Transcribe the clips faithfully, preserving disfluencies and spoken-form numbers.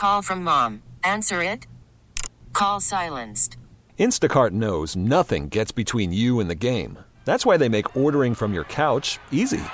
call from mom. Answer it. Call silenced. Instacart knows nothing gets between you and the game. That's why they make ordering from your couch easy.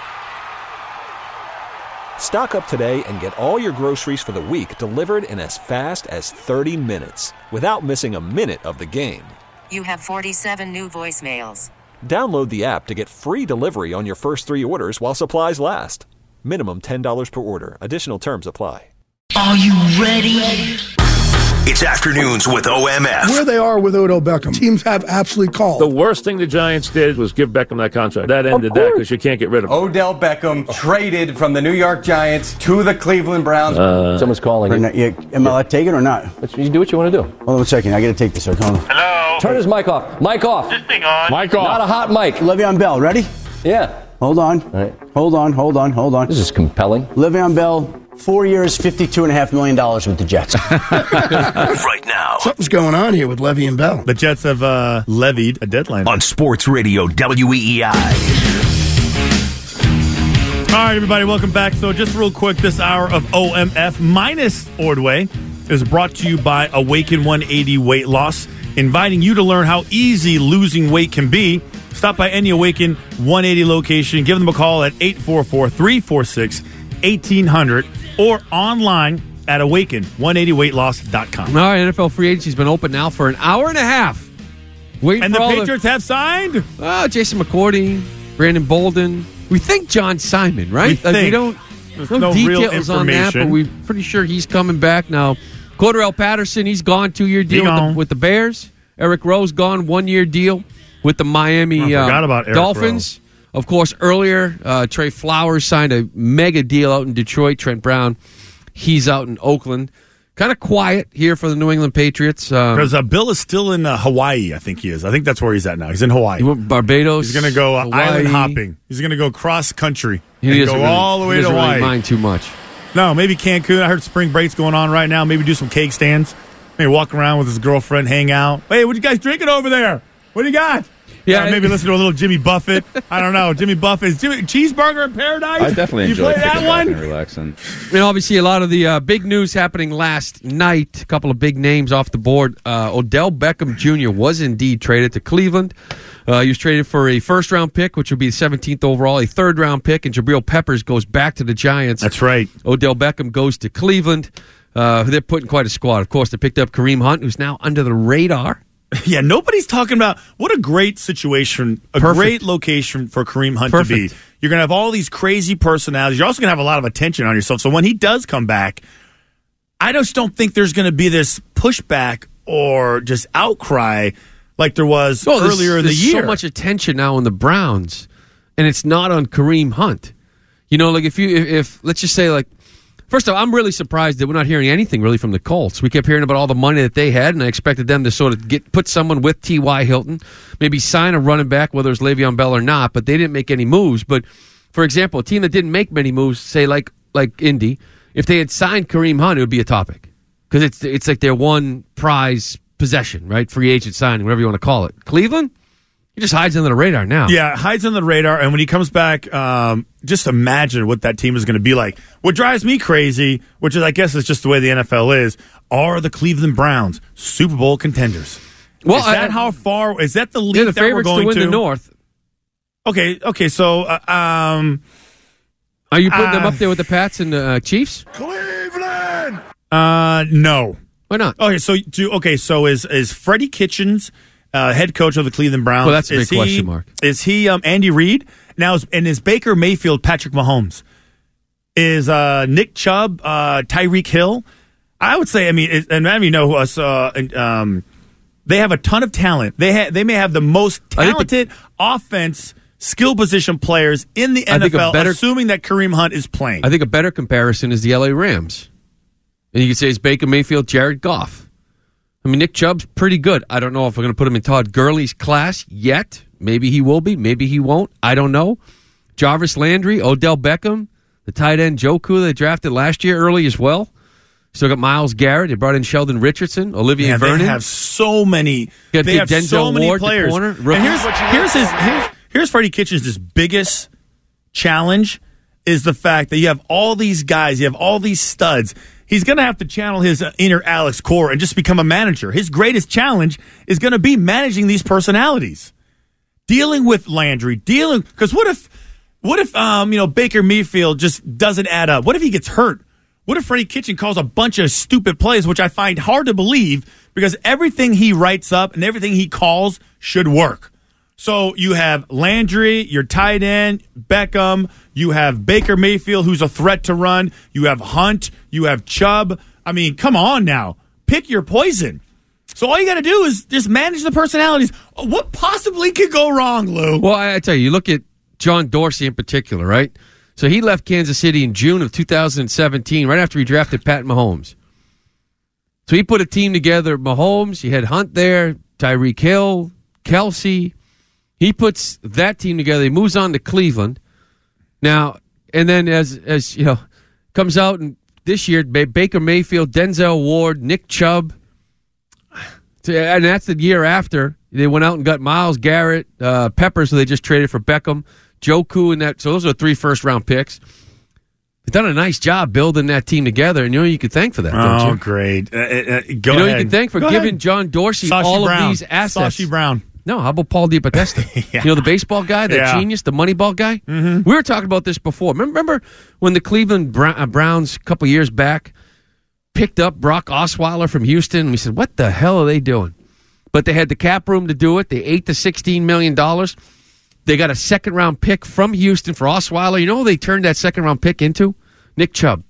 Stock up today and get all your groceries for the week delivered in as fast as thirty minutes without missing a minute of the game. You have forty-seven new voicemails. Download the app to get free delivery on your first three orders while supplies last. Minimum ten dollars per order. Additional terms apply. Are you ready? It's Afternoons with O M F. Where they are with Odell Beckham, teams have absolutely called. The worst thing the Giants did was give Beckham that contract. That ended that because you can't get rid of him. Odell Beckham oh. traded from the New York Giants to the Cleveland Browns. Uh, Someone's calling. Not, yeah, am I allowed to take it or not? You do what you want to do. Hold on a second. I got to take this. Hold on. Hello? Turn his mic off. Mic off. This thing on. Mic off. Not a hot mic. Le'Veon Bell, ready? Yeah. Hold on. All right. Hold on, hold on, hold on. This is compelling. Le'Veon Bell, four years, fifty-two point five million dollars with the Jets. Right now. Something's going on here with Le'Veon Bell. The Jets have uh, levied a deadline. On Sports Radio W E E I. All right, everybody, welcome back. So just real quick, this hour of O M F minus Ordway is brought to you by Awaken one eighty Weight Loss, inviting you to learn how easy losing weight can be. Stop by any Awaken one eighty location. Give them a call at eight four four, three four six, one eight zero zero or online at awaken one eighty weight loss dot com. All right, N F L free agency's been open now for an hour and a half. Waiting and for the all Patriots the, have signed? Oh, Jason McCourty, Brandon Bolden. We think John Simon, right? We like think. we don't There's no, no details real on that, but information. we're pretty sure he's coming back now. Cordarrelle Patterson, he's gone two-year deal with the, with the Bears. Eric Rowe's gone one-year deal with the Miami I forgot uh, about Eric Dolphins. Rowe. Of course, earlier, uh, Trey Flowers signed a mega deal out in Detroit. Trent Brown, he's out in Oakland. Kind of quiet here for the New England Patriots. Because Um, uh, Bill is still in uh, Hawaii, I think he is. I think that's where he's at now. He's in Hawaii. he went Barbados. He's going to go uh, Hawaii. island hopping. He's going to go cross-country He and doesn't go really, all the way he to doesn't Hawaii. really mind too much. No, maybe Cancun. I heard spring break's going on right now. Maybe do some cake stands. Maybe walk around with his girlfriend, hang out. Hey, what you guys drinking over there? What do you got? Yeah, uh, maybe listen to a little Jimmy Buffett. I don't know. Jimmy Buffett. Jimmy, Cheeseburger in Paradise? I definitely you enjoy play that kicking one? back and relaxing. And obviously, a lot of the uh, big news happening last night. A couple of big names off the board. Uh, Odell Beckham Junior was indeed traded to Cleveland. Uh, he was traded for a first-round pick, which would be the seventeenth overall, a third-round pick, and Jabril Peppers goes back to the Giants. That's right. Odell Beckham goes to Cleveland. Uh, they're putting quite a squad. Of course, they picked up Kareem Hunt, who's now under the radar. Yeah, nobody's talking about what a great situation, a Perfect. great location for Kareem Hunt Perfect. to be. You're going to have all these crazy personalities. You're also going to have a lot of attention on yourself. So when he does come back, I just don't think there's going to be this pushback or just outcry like there was Well, there's- earlier in the there's year. so much attention now on the Browns, and it's not on Kareem Hunt. You know, like if you, if, if let's just say, like, first of all, I'm really surprised that we're not hearing anything really from the Colts. We kept hearing about all the money that they had, and I expected them to sort of get put someone with T Y. Hilton, maybe sign a running back, whether it's Le'Veon Bell or not, but they didn't make any moves. But, for example, a team that didn't make many moves, say like like Indy, if they had signed Kareem Hunt, it would be a topic. Because it's, it's like their one prize possession, right? Free agent signing, whatever you want to call it. Cleveland? He just hides under the radar now. Yeah, hides under the radar, and when he comes back, um, just imagine what that team is going to be like. What drives me crazy, which is, I guess, is just the way the N F L is, are the Cleveland Browns Super Bowl contenders? Well, is that I, how far? Is that the league they're the that we're favorites going to win to? the North. Okay, okay, so uh, um, are you putting uh, them up there with the Pats and the uh, Chiefs? Cleveland. Uh, no. Why not? Okay, so do, okay, so is is Freddie Kitchens uh, head coach of the Cleveland Browns? Well, that's a big is he, question mark. Is he um, Andy Reid now? Is, and is Baker Mayfield Patrick Mahomes? Is uh, Nick Chubb uh, Tyreek Hill? I would say. I mean, it, and I mean, you know, us. Uh, um, they have a ton of talent. They ha- they may have the most talented the, offense, skill position players in the N F L. Better, assuming that Kareem Hunt is playing, I think a better comparison is the L A Rams. And you could say it's Baker Mayfield, Jared Goff. I mean, Nick Chubb's pretty good. I don't know if we're going to put him in Todd Gurley's class yet. Maybe he will be. Maybe he won't. I don't know. Jarvis Landry, Odell Beckham, the tight end Joku they drafted last year early as well. Still got Myles Garrett. They brought in Sheldon Richardson, Olivia Man, Vernon. They have so many. Got they have Denzel so many Ward, players. Corner, and here's here's his here's, here's Freddie Kitchens' biggest challenge is the fact that you have all these guys, you have all these studs. he's going to have to channel his uh, inner Alex Core and just become a manager. His greatest challenge is going to be managing these personalities, dealing with Landry, dealing because what if, what if um you know Baker Mayfield just doesn't add up? What if he gets hurt? What if Freddie Kitchen calls a bunch of stupid plays, which I find hard to believe because everything he writes up and everything he calls should work. So you have Landry, your tight end, Beckham. You have Baker Mayfield, who's a threat to run. You have Hunt. You have Chubb. I mean, come on now. Pick your poison. So all you got to do is just manage the personalities. What possibly could go wrong, Lou? Well, I, I tell you, you look at John Dorsey in particular, right? So he left Kansas City in June of two thousand seventeen, right after he drafted Pat Mahomes. So he put a team together, Mahomes, you had Hunt there, Tyreek Hill, Kelsey. He puts that team together. He moves on to Cleveland. Now, and then as, as you know, comes out and this year, Baker Mayfield, Denzel Ward, Nick Chubb. And that's the year after they went out and got Myles Garrett, uh, Peppers, who they just traded for Beckham, Joku, and that. So those are three first-round picks. They've done a nice job building that team together, and you know you could thank for that, don't you? Oh, great. Uh, uh, go you know ahead. you can thank for go giving ahead. John Dorsey Sashi all Brown. of these assets. Sashi Brown. No, how about Paul DePodesta? Yeah. You know, the baseball guy, that Yeah. genius, the Moneyball guy? Mm-hmm. We were talking about this before. Remember, remember when the Cleveland Browns a couple years back picked up Brock Osweiler from Houston? And we said, what the hell are they doing? But they had the cap room to do it. They ate the sixteen million dollars. They got a second-round pick from Houston for Osweiler. You know who they turned that second-round pick into? Nick Chubb.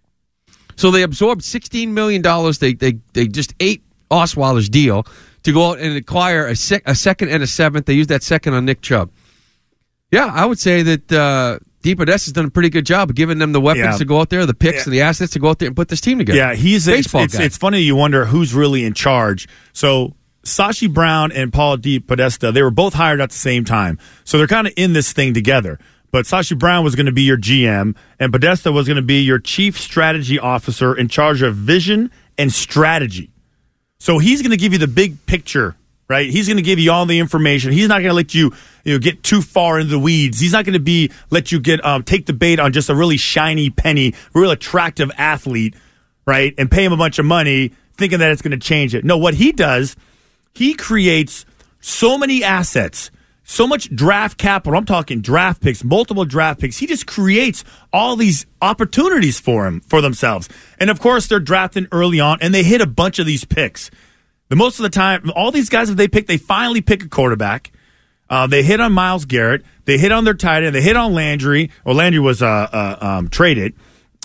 So they absorbed sixteen million dollars. They they they just ate Osweiler's deal to go out and acquire a, sec, a second and a seventh. They used that second on Nick Chubb. Yeah, I would say that uh, DePodesta has done a pretty good job of giving them the weapons Yeah. to go out there, the picks Yeah. and the assets to go out there and put this team together. Yeah, he's baseball it's, guy. It's, it's funny you wonder who's really in charge. So Sashi Brown and Paul DePodesta, they were both hired at the same time. So they're kind of in this thing together. But Sashi Brown was going to be your G M, and Podesta was going to be your chief strategy officer in charge of vision and strategy. So he's going to give you the big picture, right? He's going to give you all the information. He's not going to let you, you know, get too far into the weeds. He's not going to be let you get um, take the bait on just a really shiny penny, real attractive athlete, right? And pay him a bunch of money thinking that it's going to change it. No, what he does, he creates so many assets, so much draft capital. I'm talking draft picks, multiple draft picks. He just creates all these opportunities for him, for themselves. And of course, they're drafting early on, and they hit a bunch of these picks. The most of the time, all these guys that they pick, they finally pick a quarterback. Uh, they hit on Myles Garrett. They hit on their tight end. They hit on Landry. Or Landry was uh, uh, um, traded.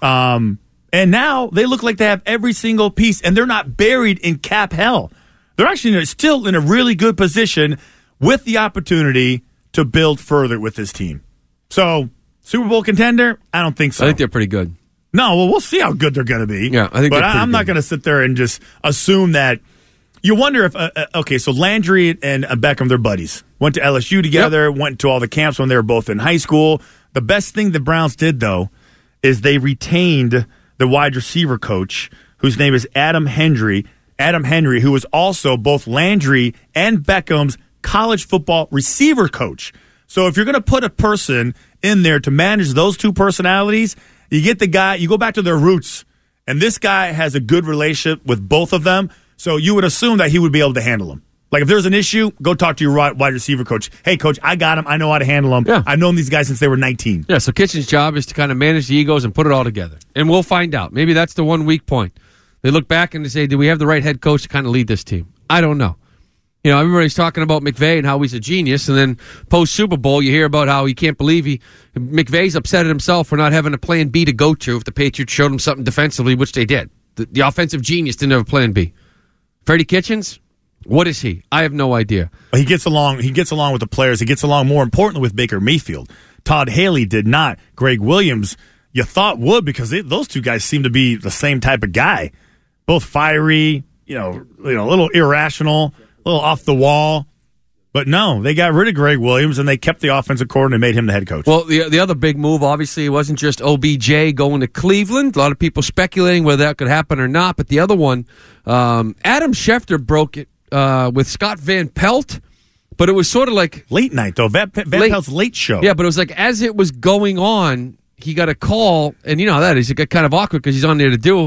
Um, and now they look like they have every single piece, and they're not buried in cap hell. They're actually still in a really good position with the opportunity to build further with this team. So, Super Bowl contender? I don't think so. I think they're pretty good. No, well, we'll see how good they're going to be. Yeah, I think But they're I, pretty I'm not good. going to sit there and just assume that. You wonder if, uh, uh, okay, so Landry and uh, Beckham, they're buddies. Went to L S U together, Yep. went to all the camps when they were both in high school. The best thing the Browns did, though, is they retained the wide receiver coach, whose name is Adam Henry. Adam Henry, who was also both Landry and Beckham's college football receiver coach. So if you're going to put a person in there to manage those two personalities, you get the guy, you go back to their roots. And this guy has a good relationship with both of them. So you would assume that he would be able to handle them. Like if there's an issue, go talk to your wide receiver coach. Hey, coach, I got him. I know how to handle them. Yeah. I've known these guys since they were nineteen. Yeah, so Kitchen's job is to kind of manage the egos and put it all together. And we'll find out. Maybe that's the one weak point. They look back and they say, do we have the right head coach to kind of lead this team? I don't know. You know, everybody's talking about McVay and how he's a genius, and then post-Super Bowl, you hear about how he can't believe he McVay's upset at himself for not having a plan B to go to if the Patriots showed him something defensively, which they did. The, the offensive genius didn't have a plan B. Freddie Kitchens, what is he? I have no idea. He gets along. He gets along with the players. He gets along more importantly with Baker Mayfield. Todd Haley did not. Greg Williams, you thought would because they, those two guys seem to be the same type of guy. Both fiery, you know, you know, a little irrational, a little off the wall. But no, they got rid of Greg Williams and they kept the offensive coordinator and made him the head coach. Well, the the other big move, obviously, it wasn't just O B J going to Cleveland. A lot of people speculating whether that could happen or not. But the other one, um, Adam Schefter broke it uh, with Scott Van Pelt. But it was sort of like late night, though. Van, Van late, Pelt's late show. Yeah, but it was like as it was going on, he got a call. And you know how that is. It got kind of awkward because he's on there to do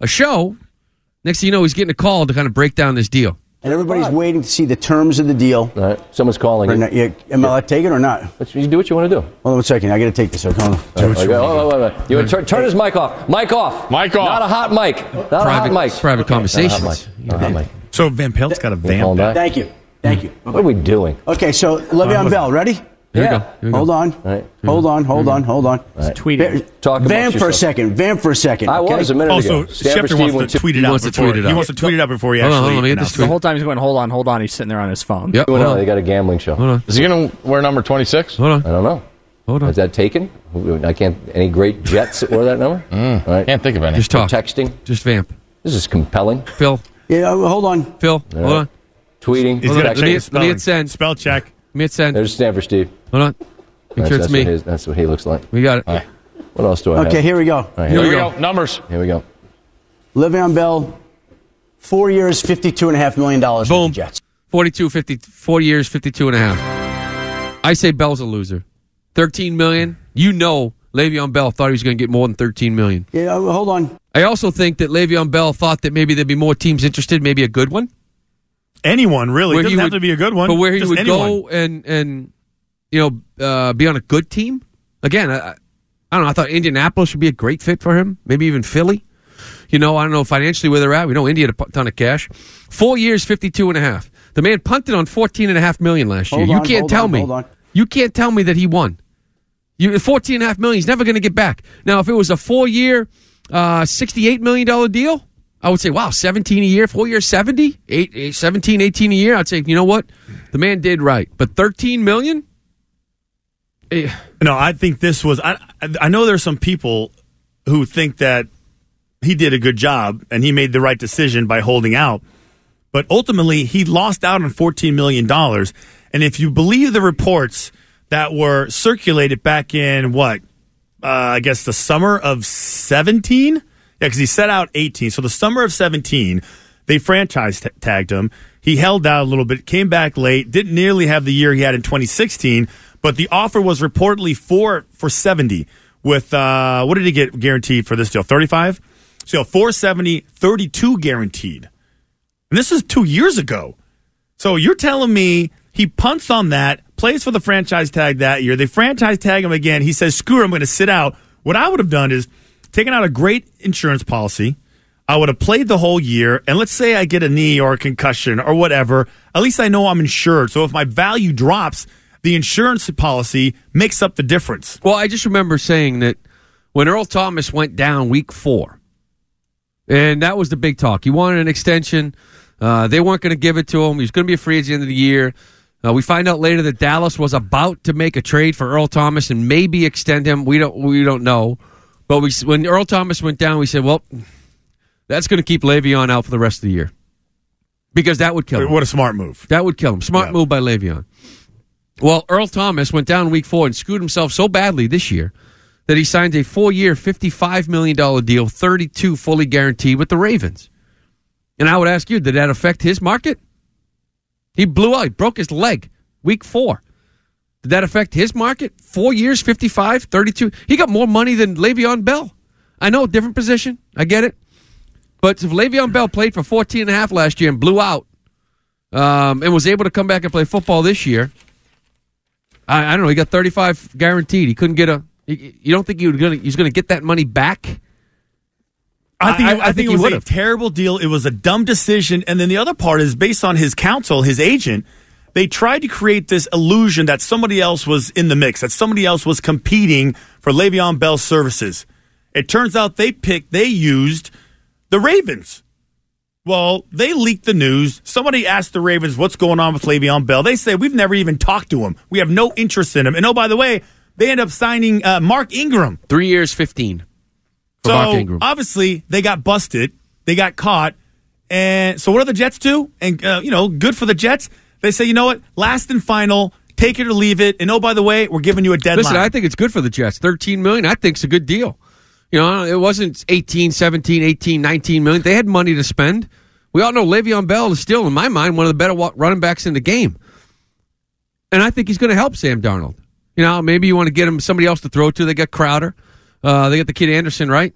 a show. Next thing you know, he's getting a call to kind of break down this deal. And everybody's waiting to see the terms of the deal. All right. Someone's calling you. Not, yeah, am I allowed to take it or not? You do what you want to do. Hold on one second. I got to take this. Okay, hold on. Right, okay. Oh, wait, wait, wait. You turn, turn his mic off. Mic off. Mic off. Not a hot mic. Not Private, a hot mic. private okay. conversations. Not a hot mic. Not a hot mic. So Van Pelt's got a vamp. Thank you. Thank you. Okay. What are we doing? Okay, so Le'Veon Uh, Bell, ready? Here yeah. we go. Here we go. Hold on. Right. Hold on. Hold on. Hold on. Right. Tweet Talk Vamp about for a yourself. second. Vamp for a second. I okay? was a minute Also, ago. Stanford Schefter Steve wants to went tweet it he out wants to before tweet it he out. wants to tweet it out before he Hold on, actually. hold on, let me get this announces tweet. it. The whole time he's going, hold on, hold on. He's sitting there on his phone. Yep. Well, Hold no, on. they got a gambling show. Hold on. Is he going to wear number twenty-six? Hold on. I don't know. Hold on. Is that taken? I can't. Any great Jets that wore that number? Mm, All right. Can't think of any. Just talk. Texting. Just vamp. This is compelling. Phil. Yeah, hold on. Phil. All Hold right. on. Tweeting. He's Hold gonna on. check Let me- his let me hit spelling. send. Spell check. Let me hit send. There's Stanford Steve. Hold on. Make That's, sure it's that's me. What his, that's what he looks like. We got it. Right. What else do I have? Okay, here we go. All right, Here Here we we go. go. Numbers. Here we go. Le'Veon Bell, four years, fifty-two and a half million dollars for Boom. the Jets. forty-two, fifty, four years, fifty-two and a half. I say Bell's a loser. thirteen million. You know Le'Veon Bell thought he was going to get more than thirteen million. Yeah, hold on. I also think that Le'Veon Bell thought that maybe there'd be more teams interested, maybe a good one. Anyone really Where doesn't he have would- to be a good one, But where he just would anyone. go and and you know uh, be on a good team. Again, I, I don't know. I thought Indianapolis would be a great fit for him. Maybe even Philly. You know, I don't know financially where they're at. We know India had a ton of cash. Four years, fifty-two and a half. The man punted on fourteen and a half million last year. Hold You on, can't hold tell on, me. hold on. You can't tell me that he won. You fourteen and a half million. He's never going to get back. Now, if it was a four-year, uh, sixty-eight million dollar deal, I would say, wow, seventeen a year, four years, seventy, eight, eight, seventeen, eighteen a year. I'd say, you know what, the man did right. But thirteen million. Eh. No, I think this was. I I know there's some people who think that he did a good job and he made the right decision by holding out, but ultimately he lost out on fourteen million dollars. And if you believe the reports that were circulated back in what uh, I guess the summer of seventeen, yeah, because he set out eighteen. So the summer of seventeen, they franchise t- tagged him. He held out a little bit, came back late, didn't nearly have the year he had in twenty sixteen. But the offer was reportedly four for seventy. With uh, what did he get guaranteed for this deal? thirty-five. So four seventy, thirty-two guaranteed. And this is two years ago. So you're telling me he punts on that, plays for the franchise tag that year. They franchise tag him again. He says, "Screw it, I'm going to sit out." What I would have done is taken out a great insurance policy. I would have played the whole year, and let's say I get a knee or a concussion or whatever. At least I know I'm insured. So if my value drops, the insurance policy makes up the difference. Well, I just remember saying that when Earl Thomas went down week four, and that was the big talk. He wanted an extension. Uh, they weren't going to give it to him. He was going to be a free agent at the end of the year. Uh, we find out later that Dallas was about to make a trade for Earl Thomas and maybe extend him. We don't we don't know. But we, when Earl Thomas went down, we said, well, that's going to keep Le'Veon out for the rest of the year. Because that would kill him. What a smart move. That would kill him. Smart Yeah. move by Le'Veon. Well, Earl Thomas went down in week four and screwed himself so badly this year that he signed a four-year, fifty-five million dollars deal, thirty-two fully guaranteed with the Ravens. And I would ask you, did that affect his market? He blew out. He broke his leg week four. Did that affect his market? Four years, fifty-five, thirty-two. He got more money than Le'Veon Bell. I know, different position. I get it. But if Le'Veon Bell played for fourteen and a half last year and blew out um, and was able to come back and play football this year, I, I don't know. He got thirty-five guaranteed. He couldn't get a. You you don't think he was gonna, he's going to get that money back? I think, I- I, I think, think it he was a would've. terrible deal. It was a dumb decision. And then the other part is based on his counsel, his agent. They tried to create this illusion that somebody else was in the mix, that somebody else was competing for Le'Veon Bell's services. It turns out they picked, they used the Ravens. Well, they leaked the news. Somebody asked the Ravens what's going on with Le'Veon Bell. They say, we've never even talked to him. We have no interest in him. And oh, by the way, they end up signing uh, Mark Ingram. Three years, fifteen. For So Mark Ingram. obviously they got busted. They got caught. And so what do the Jets do? And, uh, you know, good for the Jets. They say, you know what? Last and final. Take it or leave it. And oh, by the way, we're giving you a deadline. Listen, I think it's good for the Jets. thirteen million dollars, I think it's a good deal. You know, it wasn't eighteen, seventeen, eighteen, nineteen million dollars. They had money to spend. We all know Le'Veon Bell is still, in my mind, one of the better running backs in the game. And I think he's going to help Sam Darnold. You know, maybe you want to get him somebody else to throw to. They got Crowder. Uh, they got the kid Anderson, right?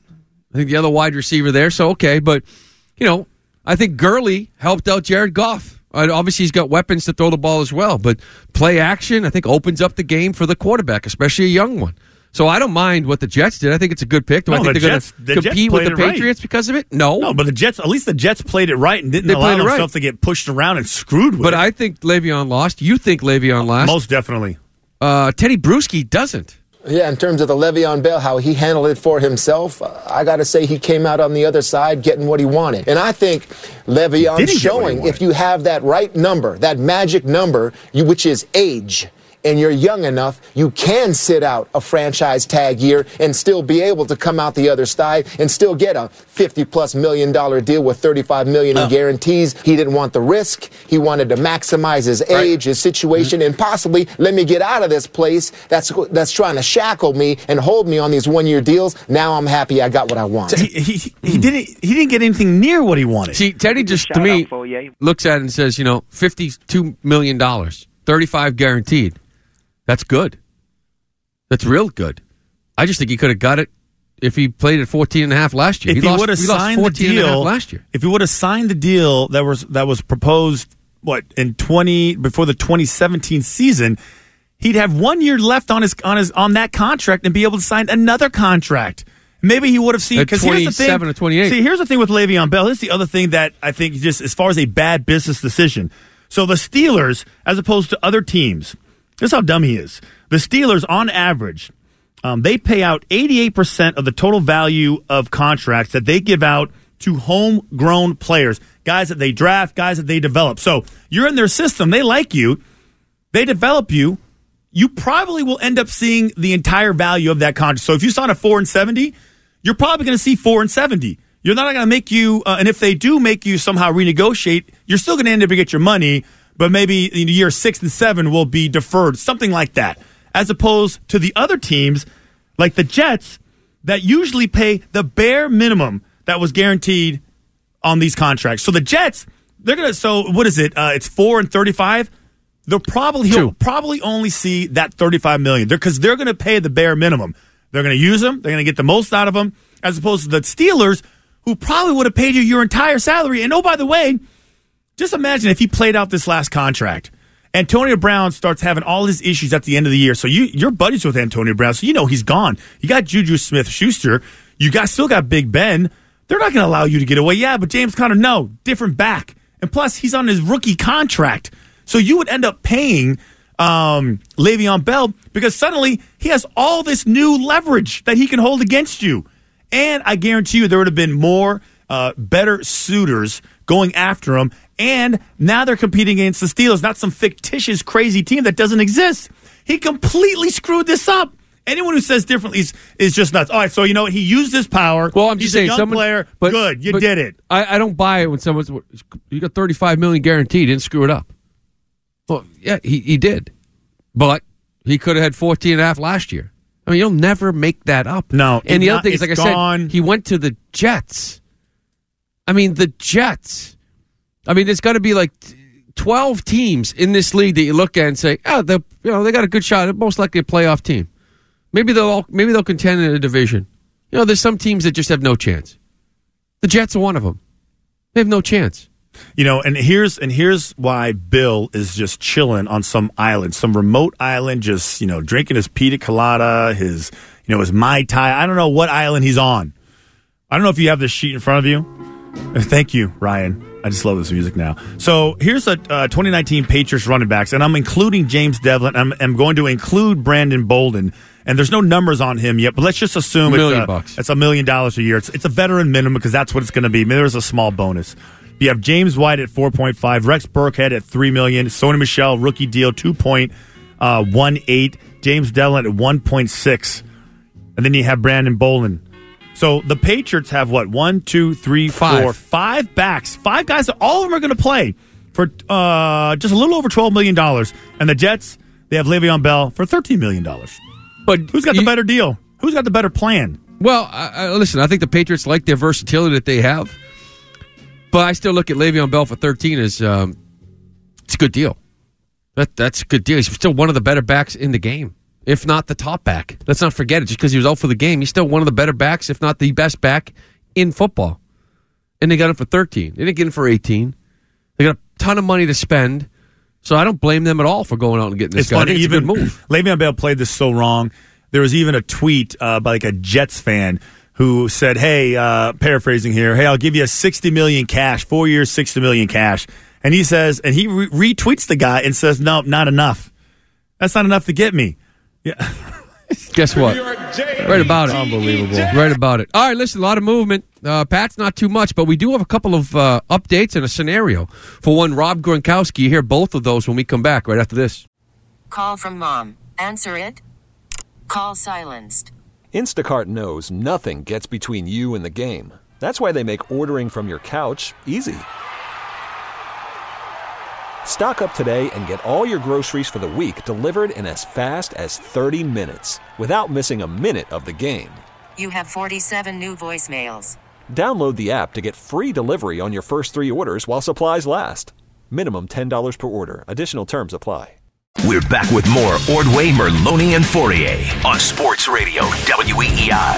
I think the other wide receiver there, so okay. But, you know, I think Gurley helped out Jared Goff. Uh, obviously, he's got weapons to throw the ball as well. But play action, I think, opens up the game for the quarterback, especially a young one. So I don't mind what the Jets did. I think it's a good pick. Do no, I think the they're going to compete with the Patriots right. because of it? No. No, but the Jets, at least the Jets played it right and didn't they allow themselves right. to get pushed around and screwed with. But I think Le'Veon lost. You think Le'Veon lost? Most definitely. Uh, Teddy Bruschi doesn't. Yeah, in terms of the Le'Veon Bell, how he handled it for himself, I got to say he came out on the other side getting what he wanted. And I think Le'Veon's showing if you have that right number, that magic number, you, which is age, and you're young enough, you can sit out a franchise tag year and still be able to come out the other side and still get a fifty plus million dollar deal with thirty-five million in guarantees. He didn't want the risk. He wanted to maximize his age, right. his situation, mm-hmm. and possibly let me get out of this place that's that's trying to shackle me and hold me on these one year deals. Now I'm happy I got what I want. He, he, he didn't he didn't get anything near what he wanted. See, Teddy just to me looks at it and says, you know, fifty-two million dollars, thirty-five guaranteed. That's good. That's real good. I just think he could have got it if he played at fourteen and a half last year. If he, he would have signed the deal last year. If he would have signed the deal that was that was proposed what in twenty before the twenty seventeen season, he'd have one year left on his on his on that contract and be able to sign another contract. Maybe he would have seen because here's the thing. twenty-seven or twenty-eight. See, here's the thing with Le'Veon Bell. This is the other thing that I think just as far as a bad business decision. So the Steelers, as opposed to other teams, this is how dumb he is. The Steelers, on average, um, they pay out eighty-eight percent of the total value of contracts that they give out to homegrown players, guys that they draft, guys that they develop. So you're in their system. They like you. They develop you. You probably will end up seeing the entire value of that contract. So if you sign a four and seventy, you're probably going to see four and seventy. You're not going to make you, uh, and if they do make you somehow renegotiate, you're still going to end up to get your money, but maybe in year six and seven will be deferred, something like that. As opposed to the other teams, like the Jets, that usually pay the bare minimum that was guaranteed on these contracts. So the Jets, they're gonna. So what is it? Uh, it's four and thirty-five. They'll probably he'll Two. probably only see that thirty-five million because they're, they're going to pay the bare minimum. They're going to use them. They're going to get the most out of them, as opposed to the Steelers, who probably would have paid you your entire salary. And oh, by the way, just imagine if he played out this last contract. Antonio Brown starts having all his issues at the end of the year. So you, you're buddies with Antonio Brown, so you know he's gone. You got Juju Smith-Schuster. You got still got Big Ben. They're not going to allow you to get away. Yeah, but James Conner, no. Different back. And plus, he's on his rookie contract. So you would end up paying um, Le'Veon Bell because suddenly he has all this new leverage that he can hold against you. And I guarantee you there would have been more uh, better suitors going after him. And now they're competing against the Steelers, not some fictitious, crazy team that doesn't exist. He completely screwed this up. Anyone who says differently is, is just nuts. All right, so you know what? He used his power. Well, I'm He's just saying, a young someone, player. But, Good, you but did it. I, I don't buy it when someone's you got thirty-five million guaranteed. Didn't screw it up. Well, yeah, he, he did, but he could have had fourteen and a half last year. I mean, you'll never make that up. No, and the not, other thing is, like I gone. said, he went to the Jets. I mean, the Jets. I mean, there's got to be like twelve teams in this league that you look at and say, "Oh, they you know they got a good shot. They're most likely a playoff team. Maybe they'll all, maybe they'll contend in a division." You know, there's some teams that just have no chance. The Jets are one of them. They have no chance. You know, and here's and here's why Bill is just chilling on some island, some remote island, just you know, drinking his pina colada, his you know, his Mai Tai. I don't know what island he's on. I don't know if you have this sheet in front of you. Thank you, Ryan. I just love this music now. So here's a uh, twenty nineteen Patriots running backs, and I'm including James Devlin. I'm, I'm going to include Brandon Bolden, and there's no numbers on him yet, but let's just assume a million it's a, bucks. It's a million dollars a year. It's, it's a veteran minimum because that's what it's going to be. Maybe there's a small bonus. You have James White at four point five, Rex Burkhead at three million dollars, Sony Michel, rookie deal, two point one eight, James Devlin at one point six, and then you have Brandon Bolden. So the Patriots have what? One, two, three, Five. four, five backs. Five guys that all of them are going to play for uh, just a little over twelve million dollars. And the Jets, they have Le'Veon Bell for thirteen million dollars. But who's got you, the better deal? Who's got the better plan? Well, I, I, listen, I think the Patriots like their versatility that they have. But I still look at Le'Veon Bell for thirteen as um, it's a good deal. That That's a good deal. He's still one of the better backs in the game. if not the top back. Let's not forget it. Just because he was out for the game, he's still one of the better backs, if not the best back in football. And they got him for thirteen. They didn't get him for eighteen. They got a ton of money to spend. So I don't blame them at all for going out and getting this it's guy. Funny, I think it's even, a good move. Le'Veon Bell played this so wrong. There was even a tweet uh, by like a Jets fan who said, hey, uh, paraphrasing here, hey, I'll give you a sixty million cash, four years, sixty million cash. And he says, and he re- retweets the guy and says, no, not enough. That's not enough to get me. Yeah. Guess what? Right about it. Unbelievable. Right about it. All right, listen, a lot of movement. Uh, Pat's not too much, but we do have a couple of uh, updates and a scenario. For one, Rob Gronkowski. You hear both of those when we come back right after this. Call from mom. Answer it. Call silenced. Instacart knows nothing gets between you and the game. That's why they make ordering from your couch easy. Stock up today and get all your groceries for the week delivered in as fast as thirty minutes without missing a minute of the game. You have forty-seven new voicemails. Download the app to get free delivery on your first three orders while supplies last. Minimum ten dollars per order. Additional terms apply. We're back with more Ordway, Merloni, and Fourier on Sports Radio W E E I.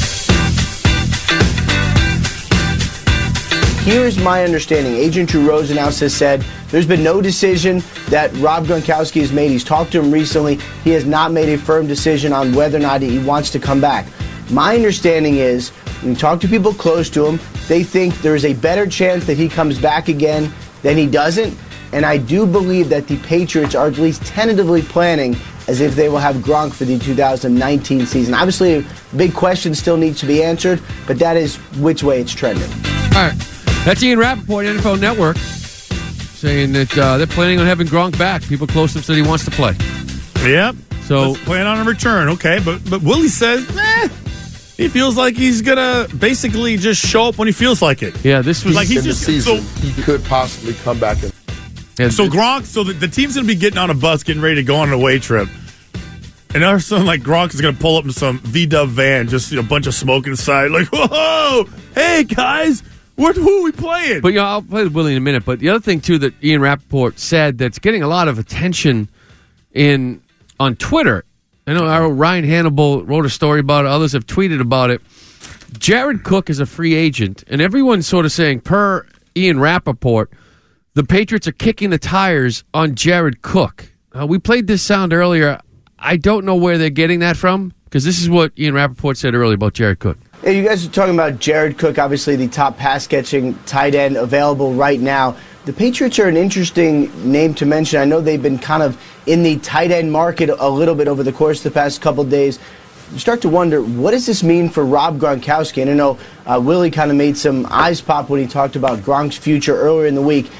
Here's my understanding. Agent Drew Rosenhaus has said there's been no decision that Rob Gronkowski has made. He's talked to him recently. He has not made a firm decision on whether or not he wants to come back. My understanding is, when you talk to people close to him, they think there's a better chance that he comes back again than he doesn't. And I do believe that the Patriots are at least tentatively planning as if they will have Gronk for the two thousand nineteen season. Obviously, a big question still needs to be answered, but that is which way it's trending. All right. That's Ian Rappaport, N F L Network, saying that uh, they're planning on having Gronk back. People close to him said he wants to play. Yep. So Let's plan on a return. Okay, but but Willie says, eh, he feels like he's gonna basically just show up when he feels like it. Yeah, this was like he's in just the season. so. He could possibly come back and. Yeah, so Gronk, so the, the team's gonna be getting on a bus, getting ready to go on an away trip, and all of a sudden, like Gronk is gonna pull up in some V-Dub van, just you know, a bunch of smoke inside, like, whoa, hey guys. What, who are we playing? But, you know, I'll play with Willie in a minute. But the other thing, too, that Ian Rappaport said that's getting a lot of attention in on Twitter. I know our Ryan Hannibal wrote a story about it. Others have tweeted about it. Jared Cook is a free agent, and everyone's sort of saying, per Ian Rappaport, the Patriots are kicking the tires on Jared Cook. Uh, we played this sound earlier. I don't know where they're getting that from, because this is what Ian Rappaport said earlier about Jared Cook. Yeah, you guys are talking about Jared Cook, obviously the top pass-catching tight end available right now. The Patriots are an interesting name to mention. I know they've been kind of in the tight end market a little bit over the course of the past couple of days. You start to wonder, what does this mean for Rob Gronkowski? And I know uh, Willie kind of made some eyes pop when he talked about Gronk's future earlier in the week.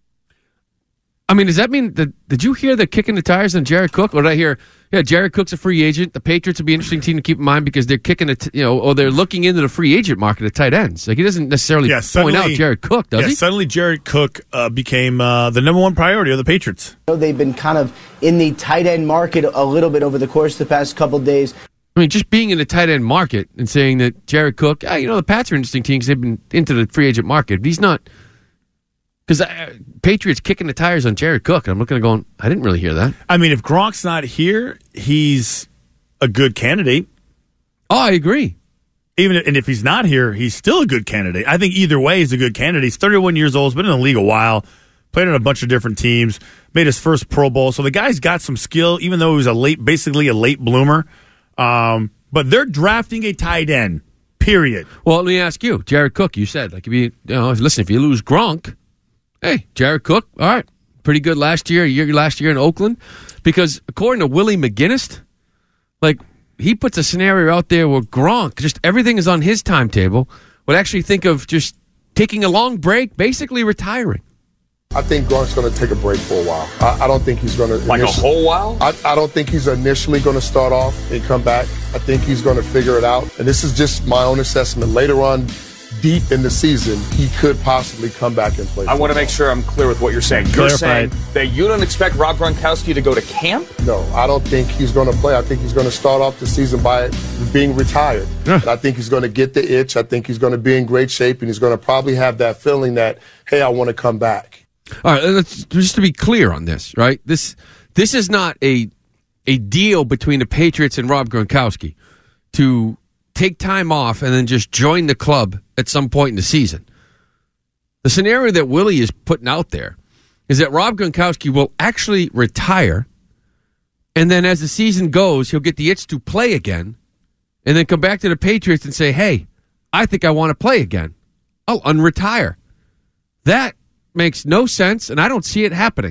I mean, does that mean that? Did you hear the kicking the tires on Jared Cook? Or did I hear, yeah, Jared Cook's a free agent. The Patriots would be an interesting team to keep in mind because they're kicking it, you know, or they're looking into the free agent market at tight ends. Like he doesn't necessarily yeah, point suddenly, out Jared Cook, does yeah, he? Suddenly, Jared Cook uh, became uh, the number one priority of the Patriots. I know they've been kind of in the tight end market a little bit over the course of the past couple of days. I mean, just being in the tight end market and saying that Jared Cook, ah, you know, the Pats are an interesting team because they've been into the free agent market. But he's not. Because uh, Patriots kicking the tires on Jared Cook. I'm looking at going, I didn't really hear that. I mean, if Gronk's not here, he's a good candidate. Oh, I agree. Even if, and if he's not here, he's still a good candidate. I think either way, he's a good candidate. He's thirty-one years old. He's been in the league a while. Played on a bunch of different teams. Made his first Pro Bowl. So the guy's got some skill, even though he was a late, basically a late bloomer. Um, but they're drafting a tight end. Period. Well, let me ask you, Jared Cook. You said, like, if you, you know, listen, if you lose Gronk. Hey, Jared Cook, all right, pretty good last year, year last year in Oakland, because according to Willie McGinnis, like he puts a scenario out there where Gronk, just everything is on his timetable, would actually think of just taking a long break, basically retiring. I think Gronk's going to take a break for a while. I, I don't think he's going to like a whole while. I, I don't think he's initially going to start off and come back. I think he's going to figure it out, and this is just my own assessment. Later on, deep in the season, he could possibly come back and play. I want to make sure I'm clear with what you're saying. You're Clarified. saying that you don't expect Rob Gronkowski to go to camp? No, I don't think he's going to play. I think he's going to start off the season by being retired. Yeah. And I think he's going to get the itch. I think he's going to be in great shape, and he's going to probably have that feeling that, hey, I want to come back. All right, let's just to be clear on this, right? This this is not a a deal between the Patriots and Rob Gronkowski to take time off and then just join the club at some point in the season. The scenario that Willie is putting out there is that Rob Gronkowski will actually retire, and then as the season goes, he'll get the itch to play again, and then come back to the Patriots and say, hey, I think I want to play again. I'll unretire. That makes no sense, and I don't see it happening.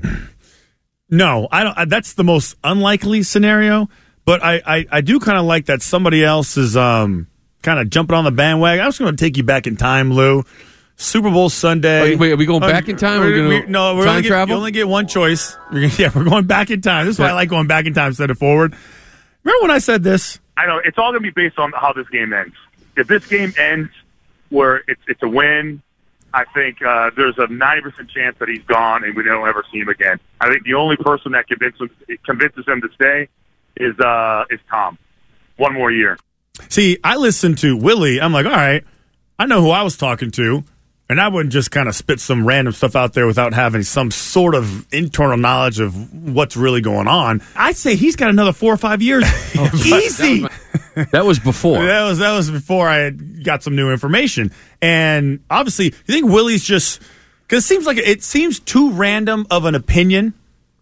No, I don't. That's the most unlikely scenario, but I, I, I do kind of like that somebody else is um, kind of jumping on the bandwagon. I was going to take you back in time, Lou. Super Bowl Sunday. Wait, wait are we going back in time? We're, we're we, no, we're time only get, travel? You only get one choice. We're gonna, yeah, we're going back in time. This is why I like going back in time instead of forward. Remember when I said this? I know. It's all going to be based on how this game ends. If this game ends where it's it's a win, I think uh, there's a ninety percent chance that he's gone and we don't ever see him again. I think the only person that convinces convinces him to stay is uh, is Tom. One more year. See, I listened to Willie. I'm like, all right, I know who I was talking to. And I wouldn't just kind of spit some random stuff out there without having some sort of internal knowledge of what's really going on. I'd say he's got another four or five years. oh, Easy. That was, that was before. that was that was before I had got some new information. And obviously, you think Willie's just because it seems like it seems too random of an opinion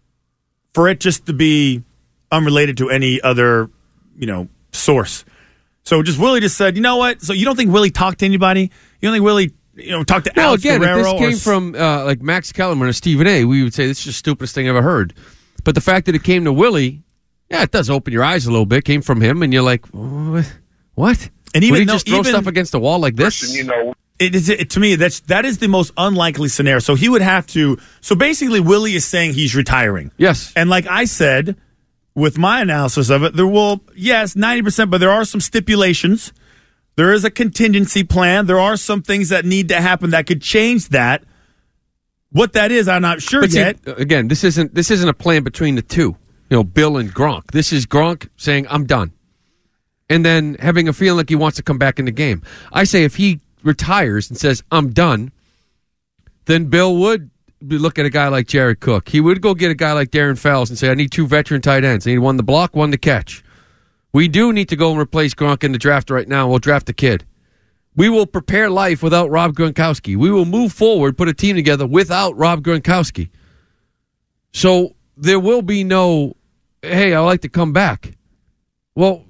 for it just to be unrelated to any other, you know, source. So just Willie just said, you know what? So you don't think Willie talked to anybody? You don't think Willie? You know, talk to no, Alex again, Guerrero if this came or... from uh, like Max Kellerman or Stephen A., we would say this is the stupidest thing I've ever heard. But the fact that it came to Willie, yeah, it does open your eyes a little bit. Came from him, and you're like, what? And even would he though, just throw even, stuff against the wall like this? You know, it is it, to me that's that is the most unlikely scenario. So he would have to. So basically, Willie is saying he's retiring. Yes, and like I said, with my analysis of it, there will yes ninety percent, but there are some stipulations. There is a contingency plan. There are some things that need to happen that could change that. What that is, I'm not sure but yet. See, again, this isn't this isn't a plan between the two. You know, Bill and Gronk. This is Gronk saying, I'm done. And then having a feeling like he wants to come back in the game. I say if he retires and says, I'm done, then Bill would look at a guy like Jared Cook. He would go get a guy like Darren Fells and say, I need two veteran tight ends. I need one to block, one to catch. We do need to go and replace Gronk in the draft right now. We'll draft a kid. We will prepare life without Rob Gronkowski. We will move forward, put a team together without Rob Gronkowski. So there will be no, hey, I'd like to come back. Well,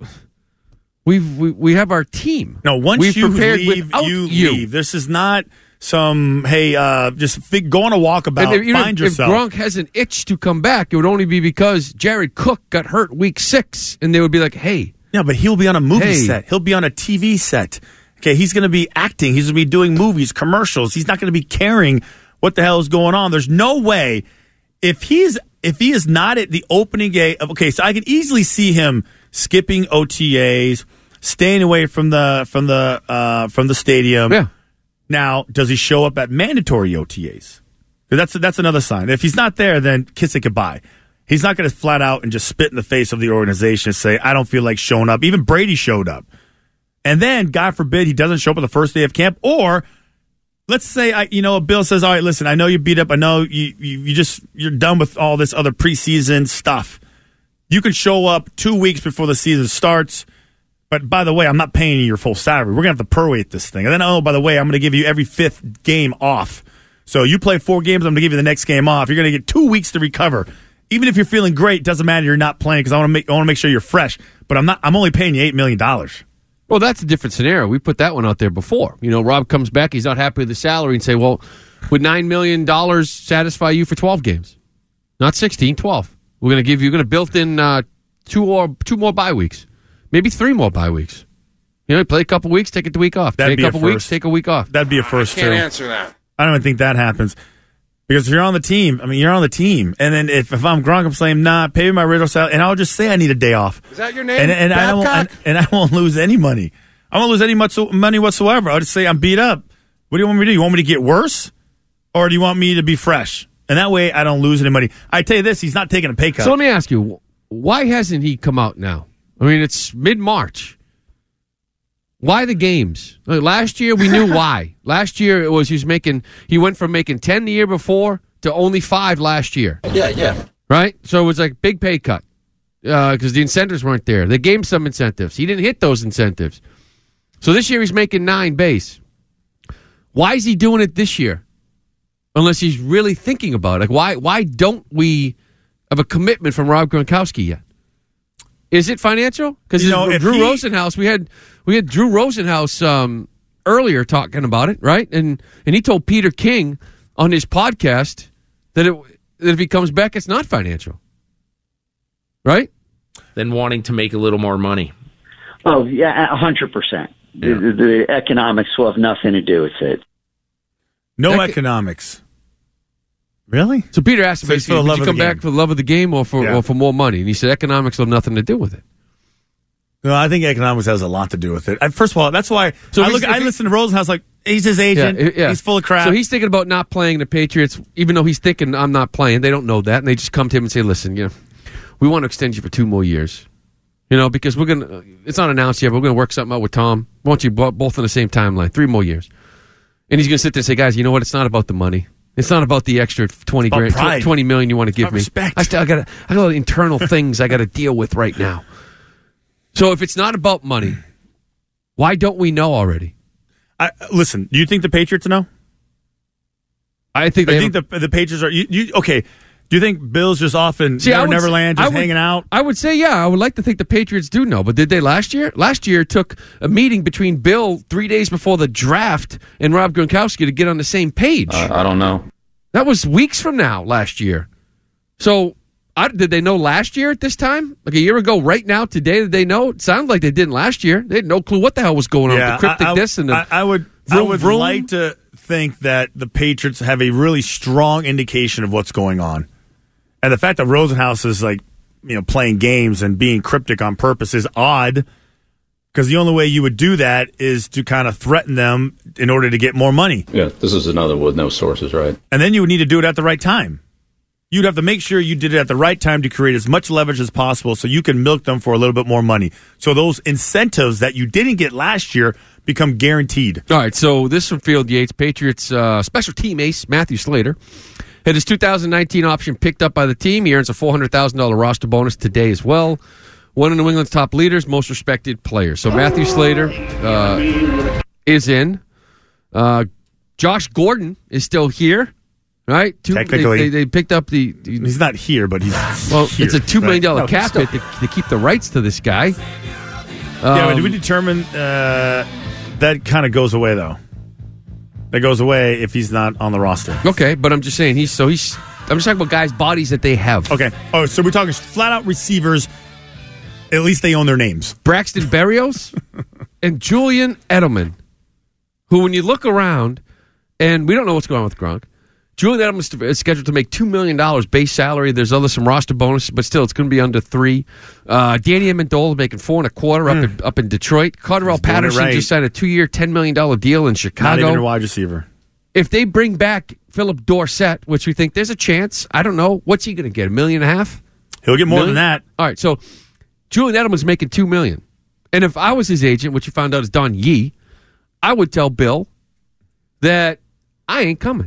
we've, we we have our team. No, once we've you prepared leave, without you, you leave. This is not some, hey, uh, just fig- go on a walkabout, if, you know, find if yourself. If Gronk has an itch to come back, it would only be because Jared Cook got hurt week six, and they would be like, hey. Yeah, but he'll be on a movie hey. set. He'll be on a T V set. Okay, he's going to be acting. He's going to be doing movies, commercials. He's not going to be caring what the hell is going on. There's no way if he's if he is not at the opening day of okay, so I can easily see him skipping O T As, staying away from the from the uh, from the stadium. Yeah. Now, does he show up at mandatory O T As? That's that's another sign. If he's not there, then kiss it goodbye. He's not going to flat out and just spit in the face of the organization and say, I don't feel like showing up. Even Brady showed up. And then, God forbid, he doesn't show up on the first day of camp. Or, let's say, I, you know, Bill says, all right, listen, I know you beat up. I know you, you, you just, you're done with all this other preseason stuff. You can show up two weeks before the season starts. But, by the way, I'm not paying you your full salary. We're going to have to prorate this thing. And then, oh, by the way, I'm going to give you every fifth game off. So you play four games, I'm going to give you the next game off. You're going to get two weeks to recover. Even if you're feeling great, it doesn't matter. You're not playing because I want to make I want to make sure you're fresh. But I'm not. I'm only paying you eight million dollars. Well, that's a different scenario. We put that one out there before. You know, Rob comes back, he's not happy with the salary, and say, well, would nine million dollars satisfy you for twelve games? Not sixteen, twelve. We're going to give you, we're going to built in uh, two or two more bye weeks, maybe three more bye weeks. You know, play a couple weeks, take a week off. That'd play be a couple a first. weeks, take a week off. That'd be a first, I can't too. answer that. I don't even think that happens. Because if you're on the team, I mean, you're on the team. And then if, if I'm Gronk, I'm saying, nah, pay me my original salary, and I'll just say I need a day off. Is that your name? And, and, I, don't, and, and I won't lose any money. I won't lose any much money whatsoever. I'll just say I'm beat up. What do you want me to do? You want me to get worse? Or do you want me to be fresh? And that way I don't lose any money. I tell you this, he's not taking a pay cut. So let me ask you, why hasn't he come out now? I mean, it's mid-March. Why the games? Like, last year we knew why. Last year it was he was making he went from making ten the year before to only five last year. Yeah, yeah. Right? So it was like big pay cut. Because uh, the incentives weren't there. They gave him some incentives. He didn't hit those incentives. So this year he's making nine base. Why is he doing it this year? Unless he's really thinking about it. Like, why, why don't we have a commitment from Rob Gronkowski yet? Is it financial? Because Drew he... Rosenhaus, we had we had Drew Rosenhaus um, earlier talking about it, right? And and he told Peter King on his podcast that, it, that if he comes back, it's not financial. Right? Than wanting to make a little more money. Oh, yeah, one hundred percent. Yeah. The, the economics will have nothing to do with it. No Ec- economics. Really? So Peter asked him, so basically, did you come back for the love of the game or for, yeah. or for more money? And he said economics will have nothing to do with it. No, I think economics has a lot to do with it. I, first of all, that's why so I, look, I listen to Rosenhaus like, he's his agent. Yeah, yeah. He's full of crap. So he's thinking about not playing the Patriots, even though he's thinking, I'm not playing. They don't know that. And they just come to him and say, listen, you know, we want to extend you for two more years. You know, because we're going to, it's not announced yet, but we're going to work something out with Tom. We want you both on the same timeline, three more years. And he's going to sit there and say, guys, you know what? It's not about the money. It's not about the extra twenty grand, pride. twenty million you want to give me. Respect. I still I got I got internal things I got to deal with right now. So if it's not about money, why don't we know already? I, listen, do you think the Patriots know? I think I they think the the Patriots are you, you okay. Do you think Bill's just off in See, Never, Neverland, just would, hanging out? I would say, yeah. I would like to think the Patriots do know. But did they last year? Last year took a meeting between Bill three days before the draft and Rob Gronkowski to get on the same page. Uh, I don't know. That was weeks from now last year. So I, did they know last year at this time? Like a year ago right now, today, did they know? It sounded like they didn't last year. They had no clue what the hell was going on yeah, with the cryptic I, I, this and the I, I would, vroom, I would vroom. like to think that the Patriots have a really strong indication of what's going on. And the fact that Rosenhaus is like, you know, playing games and being cryptic on purpose is odd, because the only way you would do that is to kind of threaten them in order to get more money. Yeah, this is another with no sources, right? And then you would need to do it at the right time. You'd have to make sure you did it at the right time to create as much leverage as possible so you can milk them for a little bit more money. So those incentives that you didn't get last year become guaranteed. All right, so this from Field Yates, Patriots uh, special team ace Matthew Slater had his two thousand nineteen option picked up by the team. He earns a four hundred thousand dollars roster bonus today as well. One of New England's top leaders, most respected players. So Matthew Slater uh, is in. Uh, Josh Gordon is still here, right? Two, Technically. They, they, they picked up the, the... He's not here, but he's Well, here, it's a two million dollars right? cap hit to, to keep the rights to this guy. Um, yeah, but did we determine uh, that kind of goes away, though? That goes away if he's not on the roster. Okay, but I'm just saying, he's so he's... I'm just talking about guys' bodies that they have. Okay. Oh, so we're talking flat-out receivers. At least they own their names. Braxton Berrios and Julian Edelman, who, when you look around, and we don't know what's going on with Gronk, Julian Edelman is scheduled to make two million dollars base salary. There's other some roster bonuses, but still, it's going to be under three. Uh, Danny Amendola making four and a quarter up, mm. in, up in Detroit. Cordell Patterson right. just signed a two-year, ten million dollars deal in Chicago. Not even a wide receiver. If they bring back Philip Dorsett, which we think there's a chance, I don't know, what's he going to get, a million and a half? He'll get more million? than that. All right, so Julian Edelman's making two million dollars. And if I was his agent, which you found out is Don Yee, I would tell Bill that I ain't coming.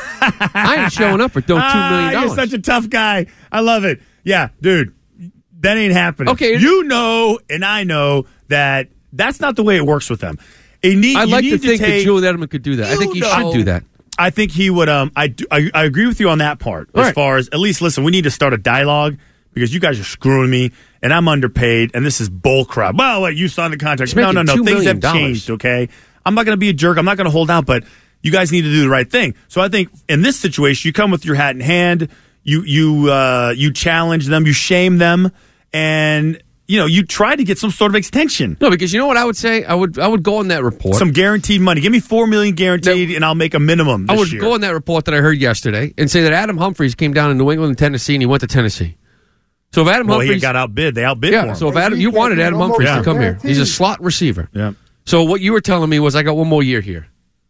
I ain't showing up for two million dollars. Ah, you're such a tough guy. I love it. Yeah, dude, that ain't happening. Okay, you know, and I know that that's not the way it works with them. It need, I'd like need to think to take, that Julian Edelman could do that. I think he know. should do that. I think he would. Um, I, do, I I agree with you on that part. All as right. far as at least, listen, we need to start a dialogue because you guys are screwing me, and I'm underpaid, and this is bull crap. Well, what, you signed the contract? He's No, no, no. two Things have million changed. Okay, I'm not going to be a jerk. I'm not going to hold out, but you guys need to do the right thing. So I think in this situation, you come with your hat in hand. You you uh, you challenge them. You shame them, and you know, you try to get some sort of extension. No, because you know what I would say? I would I would go on that report. Some guaranteed money. Give me four million dollars guaranteed, now, and I'll make a minimum this I would year. go on that report that I heard yesterday and say that Adam Humphries came down in New England and Tennessee, and he went to Tennessee. So if Adam well, Humphries... he got outbid. They outbid yeah, for him. so if Adam... You wanted Adam Humphries yeah. to come here. He's a slot receiver. Yeah. So what you were telling me was I got one more year here.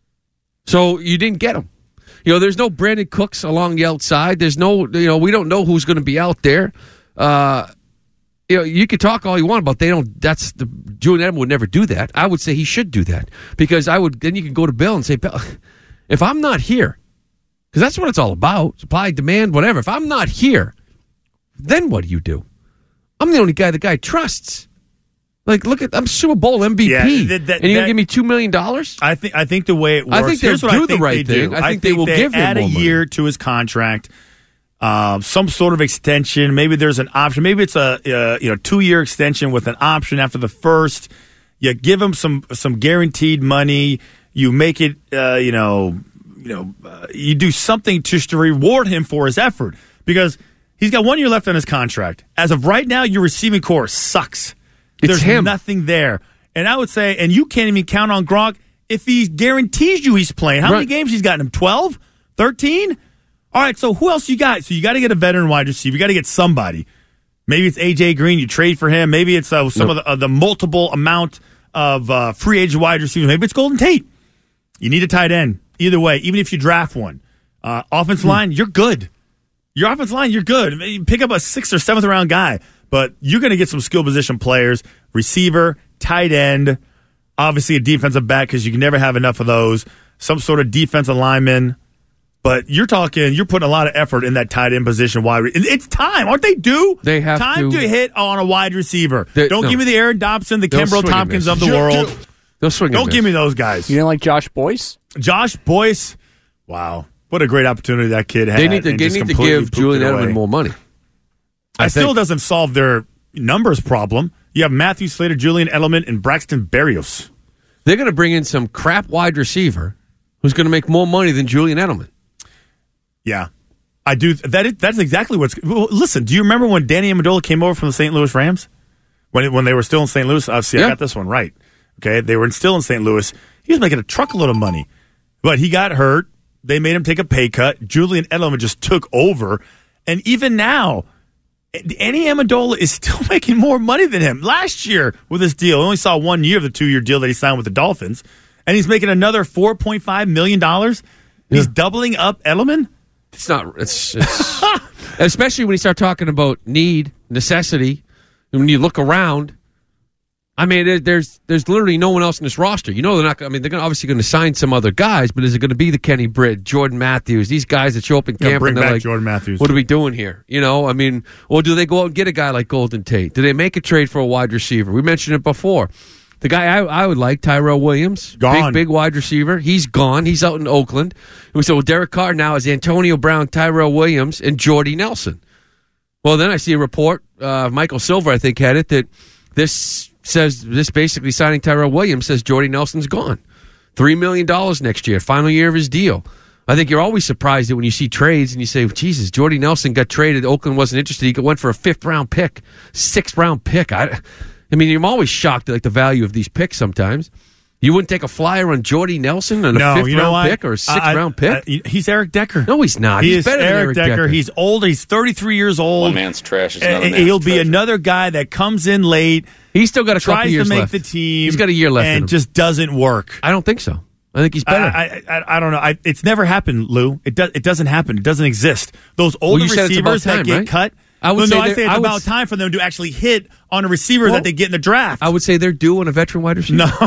So you didn't get him. You know, there's no Brandon Cooks along the outside. There's no... You know, we don't know who's going to be out there. Uh... You know, you could talk all you want about they don't. That's the Julian Edelman would never do that. I would say he should do that because I would. Then you can go to Bill and say, Bill, if I'm not here, because that's what it's all about: supply, demand, whatever. If I'm not here, then what do you do? I'm the only guy the guy trusts. Like, look at I'm Super Bowl M V P, Yeah, that- that- and you're that- gonna give me two million dollars? I think I think the way it works. I think they'll here's what do I the think right they thing. do. I think they will give him add a more money. year to his contract, uh, some sort of extension. Maybe there's an option. Maybe it's a uh, you know two year extension with an option after the first. You give him some some guaranteed money. You make it uh, you know you know uh, you do something just to reward him for his effort because he's got one year left on his contract. As of right now, your receiving core sucks. It's There's him. nothing there. And I would say, and you can't even count on Gronk if he guarantees you he's playing. How Right. many games he's gotten him? twelve? thirteen? All right, so who else you got? So you got to get a veteran wide receiver. You got to get somebody. Maybe it's A J Green. You trade for him. Maybe it's uh, some Nope. of the, uh, the multiple amount of uh, free agent wide receivers. Maybe it's Golden Tate. You need a tight end. Either way, even if you draft one. Uh, offensive Hmm. line, you're good. Your offensive line, you're good. You pick up a sixth or seventh round guy, but you're going to get some skill position players, receiver, tight end, obviously a defensive back because you can never have enough of those, some sort of defensive lineman. But you're talking, you're putting a lot of effort in that tight end position. Wide, re- it's time, aren't they due? They have time to- to, hit on a wide receiver. They- Don't no. give me the Aaron Dobson, the They'll Kimbrel swing and Tompkins miss. of the Sure world. do. They'll swing and Don't miss. give me those guys. You didn't like Josh Boyce? Josh Boyce, wow, what a great opportunity that kid had. They need to, and they just need to completely give pooped Julian it away. Edelman more money. I It still think. doesn't solve their numbers problem. You have Matthew Slater, Julian Edelman, and Braxton Berrios. They're going to bring in some crap wide receiver who's going to make more money than Julian Edelman. Yeah, I do. That is, that's exactly what's. Well, listen, do you remember when Danny Amendola came over from the Saint Louis Rams? When when they were still in Saint Louis? Uh, see, Yeah. I got this one right. Okay, they were still in Saint Louis. He was making a truckload of money, but he got hurt. They made him take a pay cut. Julian Edelman just took over, and even now, Danny Amendola is still making more money than him. Last year with this deal, I only saw one year of the two year deal that he signed with the Dolphins, and he's making another four point five million dollars. He's doubling up Edelman. It's not. It's, it's especially when you start talking about need, necessity. When you look around, I mean, there, there's there's literally no one else in this roster. You know, they're not. I mean, they're gonna, obviously going to sign some other guys, but is it going to be the Kenny Britt, Jordan Matthews, these guys that show up in Yeah, camp bring and they're back like, Jordan Matthews. "What are we doing here?" You know, I mean, or do they go out and get a guy like Golden Tate? Do they make a trade for a wide receiver? We mentioned it before. The guy I, I would like, Tyrell Williams, Gone. big big wide receiver. He's gone. He's out in Oakland. And we said, well, Derek Carr now is Antonio Brown, Tyrell Williams, and Jordy Nelson. Well, then I see a report. Uh, Michael Silver, I think, had it that this says this basically signing Tyrell Williams says Jordy Nelson's gone. Three million dollars next year, final year of his deal. I think you're always surprised that when you see trades and you say, Jesus, Jordy Nelson got traded. Oakland wasn't interested. He went for a fifth round pick, sixth round pick. I, I mean, I'm always shocked at like the value of these picks sometimes. You wouldn't take a flyer on Jordy Nelson and a No, fifth you know round what? pick or a sixth I- round pick? I- he's Eric Decker. No, he's not. He he's is better Eric, than Eric Decker. Decker. He's old. He's thirty-three years old. One man's trash is And- another and man's He'll be treasure. another guy that comes in late. He's still got a couple tries years to make left. the team. He's got a year left in and him. just doesn't work. I don't think so. I think he's better. I, I, I, I don't know. I, it's never happened, Lou. It does. It doesn't happen. It doesn't exist. Those older you said it's about receivers that time, get right? cut. I would no, say no, I they're- say it's I would about s- time for them to actually hit on a receiver Well, that they get in the draft. I would say they're due on a veteran wide receiver. No,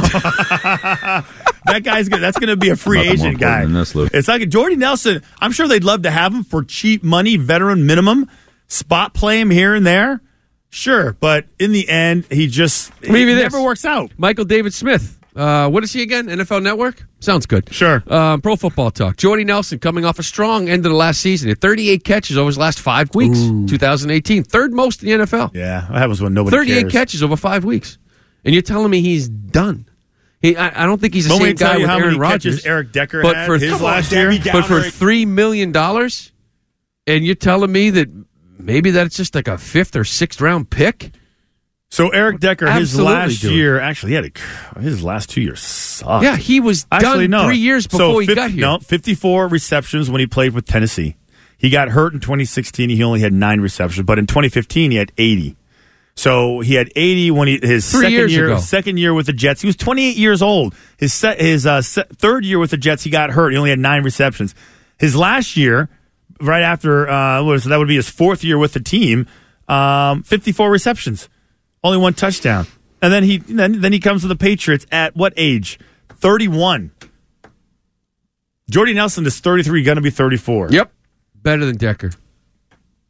that guy's gonna, that's going to be a free Nothing more agent guy. important than this, Lou. It's like Jordy Nelson. I'm sure they'd love to have him for cheap money, veteran minimum, spot play him here and there. Sure, but in the end, he just it Maybe this. never works out. Michael David Smith. Uh, what is he again? N F L Network? Sounds good. Sure. Um, Pro Football Talk. Jordy Nelson coming off a strong end of the last season. He had thirty-eight catches over his last five weeks. twenty eighteen. Third most in the N F L. Yeah, that was when nobody thirty-eight cares. catches over five weeks. And you're telling me he's done. He, I, I don't think he's the Want me same to tell guy you with how Aaron many catches Rodgers. Eric Decker but had for his Come last on, year? Debbie But for three million dollars, and you're telling me that maybe that's just like a fifth or sixth round pick? So Eric Decker, his Absolutely last do it. year, actually, he had a, his last two years sucked. Yeah, he was Actually, done no. three years So before he fifty got here. No, fifty-four receptions when he played with Tennessee. He got hurt in twenty sixteen. He only had nine receptions, but in twenty fifteen he had eighty. So he had eighty when he his Three second years year ago. second year with the Jets. He was twenty-eight years old. His se- his uh, se- third year with the Jets, he got hurt. He only had nine receptions. His last year, right after uh, what was that would be his fourth year with the team, um, fifty-four receptions. Only one touchdown. And then he then, then he comes to the Patriots at what age? thirty-one. Jordy Nelson is thirty-three, going to be thirty-four. Yep. Better than Decker.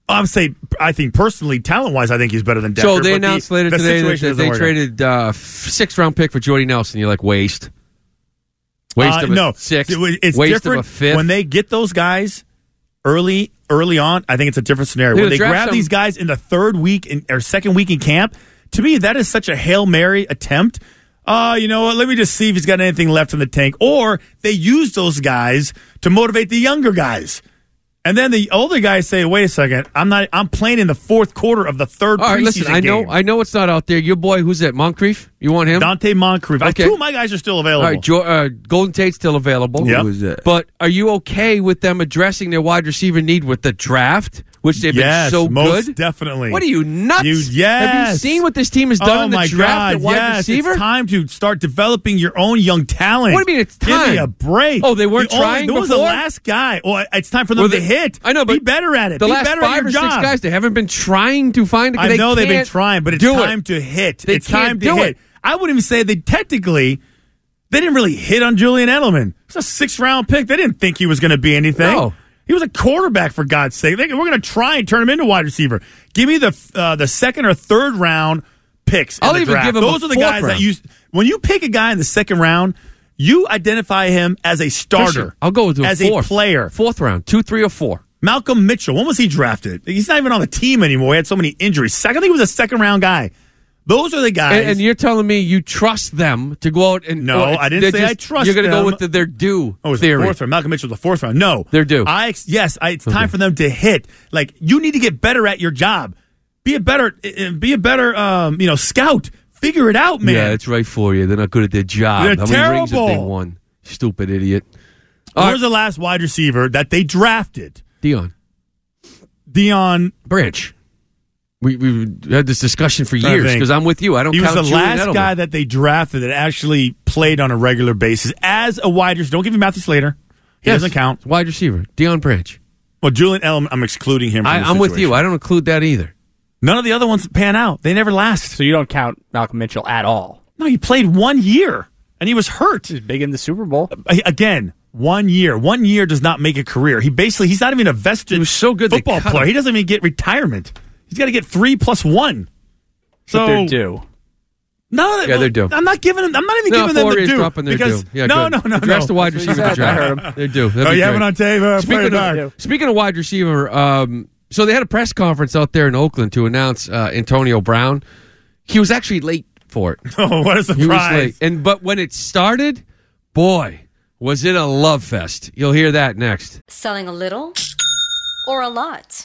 I'm saying, I think personally, talent-wise, I think he's better than Decker. So they but announced the, later the today that, situation that doesn't they work out. traded uh, sixth-round pick for Jordy Nelson. You're like, waste. Waste Uh, of a no, sixth. it's waste different of a fifth. when they get those guys early, early on. I think it's a different scenario. They're When they gonna draft grab some- these guys in the third week in, or second week in camp, to me, that is such a Hail Mary attempt. Uh, you know what? Let me just see if he's got anything left in the tank. Or they use those guys to motivate the younger guys. And then the older guys say, "Wait a second, I'm not. I'm playing in the fourth quarter of the third All right, preseason listen, I know, game." I know it's not out there. Your boy, who's that? Moncrief? You want him? Dante Moncrief. Okay. Two of my guys are still available. All right, jo- uh, Golden Tate's still available. Yep. Who is that? But are you okay with them addressing their wide receiver need with the draft, which they've Yes, been so most good? definitely. What are you, nuts? You, yes. Have you seen what this team has done oh in the my draft God, at wide yes. receiver? It's time to start developing your own young talent. What do you mean it's time? Give me a break. Oh, they weren't The only- trying There was the before? last guy. Well, it's time for them Well, to the- hit. I know, but Be better at it. The Be last better at five your or job. six guys, they haven't been trying to find it. I They know they've been can't trying, but it's do time it. to hit. They it's time can't to do hit. it. I wouldn't even say they technically, they didn't really hit on Julian Edelman. It's a six-round pick. They didn't think he was going to be anything. No. He was a quarterback, for God's sake. They, we're going to try and turn him into wide receiver. Give me the uh, the second or third round picks in I'll the even draft. give him Those a are the fourth guys that round. you when you pick a guy in the second round, you identify him as a starter. Sure. I'll go with a as fourth. a player. Fourth round, two, three, or four. Malcolm Mitchell. When was he drafted? He's not even on the team anymore. He had so many injuries. Second, I think he was a second round guy. Those are the guys. And, and you're telling me you trust them to go out and No, or I didn't they're say just- I trust You're going to go them. with the, their due Oh, it was theory. the fourth round. Malcolm Mitchell was the fourth round. No. They're due. I yes, I, it's Okay. time for them to hit. Like, you need to get better at your job. Be a better uh, be a better um, you know, scout. Figure it out, man. Yeah, it's right for you. They're not good at their job. They're How many rings have they terrible. won? Stupid idiot. Where's right. the last wide receiver that they drafted? Dion. Dion Branch. We we had this discussion for years because I'm with you. I don't He was count the Julian last Edelman. guy that they drafted that actually played on a regular basis as a wide receiver. Don't give me Matthew Slater. He Yes. doesn't count. Wide receiver. Dion Branch. Well, Julian Edelman, I'm excluding him from I, the I'm with situation. you. I don't include that either. None of the other ones pan out. They never last. So you don't count Malcolm Mitchell at all? No, he played one year, and he was hurt. He's big in the Super Bowl. Again, one year. One year does not make a career. He basically, he's not even a vested He was so good they football cut player. him. He doesn't even get retirement. He's got to get three plus one. So But they're due. No, Yeah, they're due. I'm not giving them. I'm not even No, giving them four the is due dropping their because due. Yeah, no, good. no, no, Address no. the wide receiver said. draft. I heard him. They're due. That'd Oh, be you have great. it on tape. Uh, play it Speaking back. of, speaking of wide receiver, um, so they had a press conference out there in Oakland to announce uh, Antonio Brown. He was actually late for it. Oh, what a surprise! He was late, and but when it started, boy, was it a love fest. You'll hear that next. Selling a little or a lot?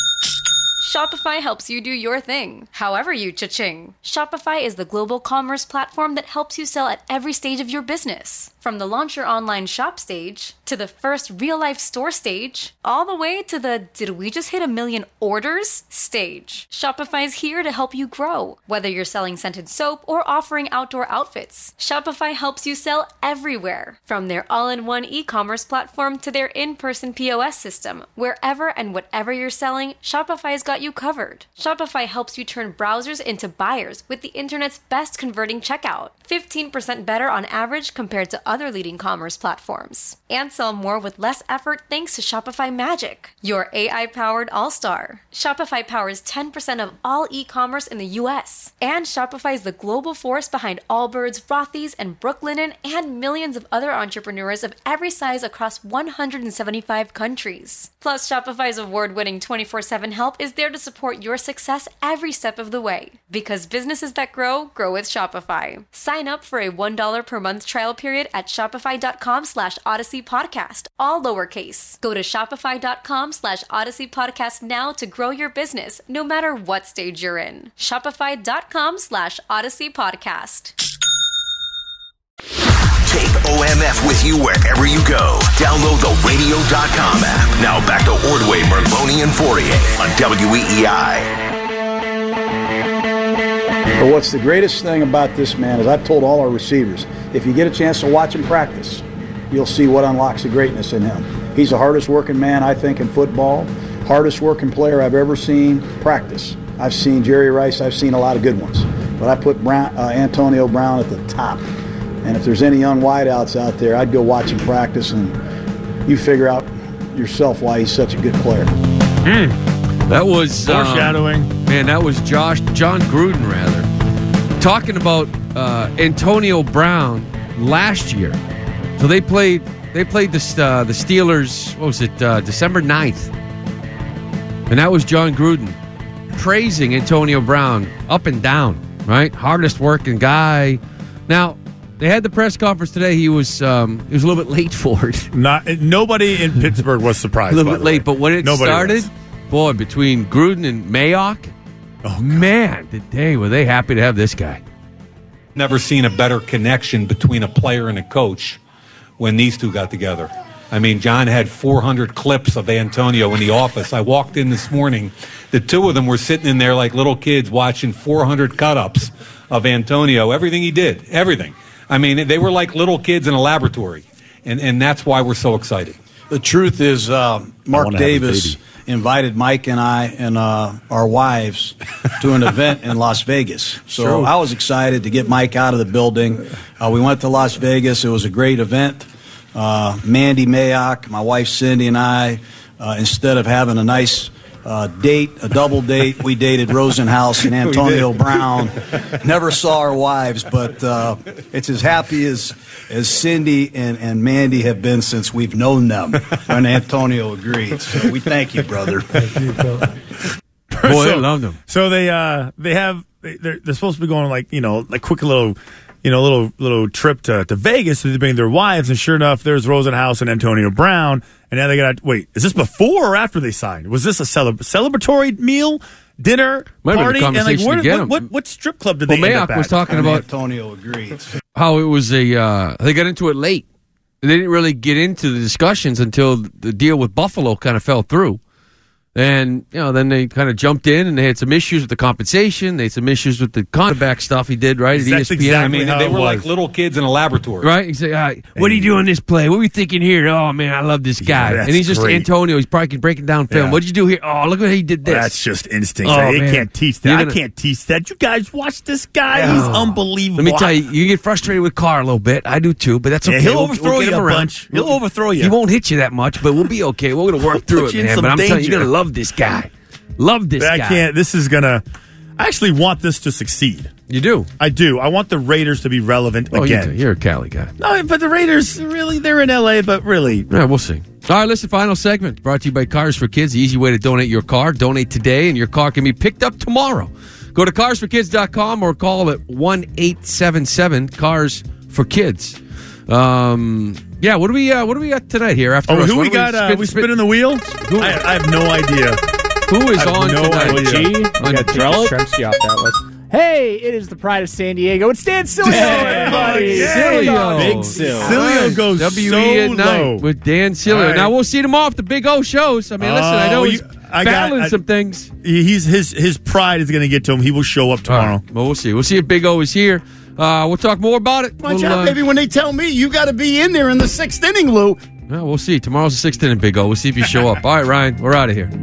Shopify helps you do your thing, however you cha-ching. Shopify is the global commerce platform that helps you sell at every stage of your business. From the launch your online shop stage, to the first real-life store stage, all the way to the did we just hit a million orders stage. Shopify's here to help you grow. Whether you're selling scented soap or offering outdoor outfits, Shopify helps you sell everywhere. From their all-in-one e-commerce platform to their in-person P O S system, wherever and whatever you're selling, Shopify's got you covered. Shopify helps you turn browsers into buyers with the internet's best converting checkout. fifteen percent better on average compared to other leading commerce platforms. And sell more with less effort thanks to Shopify Magic, your A I-powered all-star. Shopify powers ten percent of all e-commerce in the U S. And Shopify is the global force behind Allbirds, Rothy's, and Brooklinen, and millions of other entrepreneurs of every size across one hundred seventy-five countries. Plus, Shopify's award-winning twenty-four seven help is there to support your success every step of the way. Because businesses that grow, grow with Shopify. Sign up for a one dollar per month trial period at shopify.com slash Odyssey Podcast, all lowercase. Go to shopify.com slash Odyssey Podcast now to grow your business, no matter what stage you're in. Shopify.com slash Odyssey Podcast. Take O M F with you wherever you go. Download the radio dot com app. Now back to Ordway, Merloni, and Fourier on W E E I. But what's the greatest thing about this man is I've told all our receivers, if you get a chance to watch him practice, you'll see what unlocks the greatness in him. He's the hardest working man, I think, in football. Hardest working player I've ever seen practice. I've seen Jerry Rice. I've seen a lot of good ones. But I put Brown, uh, Antonio Brown at the top. And if there's any young wideouts out there, I'd go watch him practice, and you figure out yourself why he's such a good player. Mm. That was um, foreshadowing. Man, that was Josh John Gruden rather talking about uh, Antonio Brown last year. So they played they played the uh, the Steelers. What was it? Uh, December ninth, and that was John Gruden praising Antonio Brown up and down. Right, hardest working guy. Now they had the press conference today. He was um, he was a little bit late for it. Not nobody in Pittsburgh was surprised. A little bit late, way. but when it Nobody started, was. boy, between Gruden and Mayock, oh man, did they were they happy to have this guy. Never seen a better connection between a player and a coach when these two got together. I mean, John had four hundred clips of Antonio in the office. I walked in this morning. The two of them were sitting in there like little kids watching four hundred cut-ups of Antonio, everything he did, everything. I mean, they were like little kids in a laboratory, and, and that's why we're so excited. The truth is, uh, Mark Davis invited Mike and I and uh, our wives to an event in Las Vegas. So True. I was excited to get Mike out of the building. Uh, we went to Las Vegas. It was a great event. Uh, Mandy Mayock, my wife Cindy, and I, uh, instead of having a nice uh, date, a double date, we dated Rosenhaus and Antonio Brown. Never saw our wives, but uh, it's as happy as as Cindy and, and Mandy have been since we've known them. And Antonio agreed. So we thank you, brother. Thank you, brother. Boy, so, I loved him. So they uh they have they, they're they're supposed to be going like you know like quick little. You know, little little trip to, to Vegas. So they bring their wives, and sure enough, there's Rosenhaus and Antonio Brown. And now they got wait. Is this before or after they signed? Was this a celeb- celebratory meal, dinner, Might have been party? a And like, conversation where, to get what, him. what what strip club did Well, they end Mayock up at? was talking And about Antonio agreed. how it was a uh, they got into it late. They didn't really get into the discussions until the deal with Buffalo kind of fell through. And, you know, then they kind of jumped in and they had some issues with the compensation. They had some issues with the contract stuff he did, right, at That's E S P N. exactly I mean, how they were like little kids in a laboratory. Right? He's like, all right, what are you doing this play? What are we thinking here? Oh, man, I love this guy. Yeah, and he's just great. Antonio. He's probably breaking down film. Yeah. What did you do here? Oh, look at how he did this. Well, that's just instinct. Oh, you man. can't teach that. You're I gonna- can't teach that. You guys watch this guy. Yeah. He's unbelievable. Let me tell you, you get frustrated with Carr a little bit. I do too, but that's Yeah, okay. he'll We'll- overthrow we'll get you him a around. bunch. He'll overthrow you. He won't hit you that much, but we'll be okay. We're going to work through Put it, you in man. some But I'm telling you, danger. you're going to love this guy. Love this I guy. can't. This is gonna. I actually want this to succeed. You do? I do. I want the Raiders to be relevant Oh, you again. do. You're a Cali guy. No, but the Raiders really they're in L A, but really. Yeah, we'll see. All right, listen, final segment brought to you by Cars for Kids, the easy way to donate your car. Donate today, and your car can be picked up tomorrow. Go to cars for kids dot com or call at one eight seven seven cars for kids. Um, yeah, what do we uh, what do we got tonight here? After Oh, us? who What we do got? uh, spin- we spin- spinning the wheel? Who- I, I have no idea. Who is I have on no tonight? idea. G, we On got Drellick? Tremsky off that list. Hey, it is the pride of San Diego. It's Dan Cilio, Hey, everybody. Cilio. Big Sil. Cilio goes W E so at night low. with Dan Cilio. All right. Now we'll see tomorrow if the Big O shows. I mean, listen, I know Oh, he's you- I got- battling I- some things. He's his his pride is going to get to him. He will show up All tomorrow. right. Well, we'll see. We'll see if Big O is here. Uh, we'll talk more about it. Watch We'll, out, uh, baby, when they tell me you got to be in there in the sixth inning, Lou. well, we'll see. Tomorrow's the sixth inning, Big O. We'll see if you show up. All right, Ryan, we're out of here.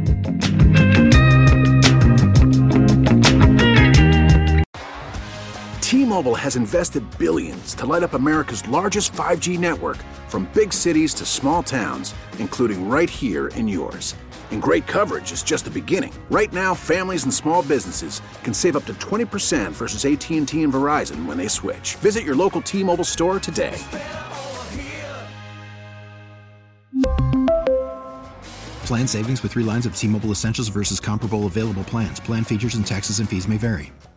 T-Mobile has invested billions to light up America's largest five G network, from big cities to small towns, including right here in yours. And great coverage is just the beginning. Right now, families and small businesses can save up to twenty percent versus A T and T and Verizon when they switch. Visit your local T-Mobile store today. Plan savings with three lines of T-Mobile Essentials versus comparable available plans. Plan features and taxes and fees may vary.